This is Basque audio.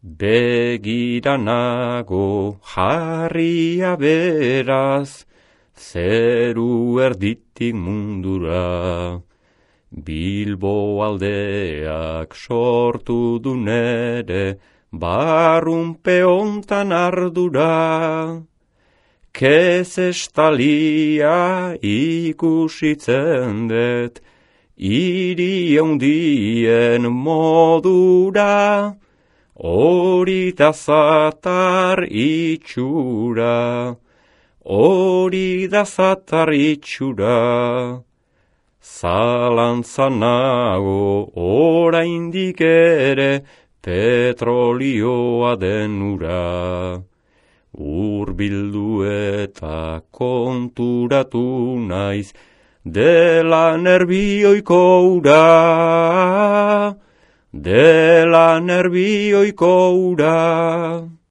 Begira nago jarria beraz, zeru erditik mundura. Bilbo aldeak sortu du nere, barrunpe hontan ardura. Kez estalia ikusitzen dut, hiri handien modura, hori da zatar itxura, hori da zatar itxura. Zalantza nago oraindik ere petrolioa den ura. Urbildu eta konturatu naiz dela nerbioiko ura, dela nerbioiko ura.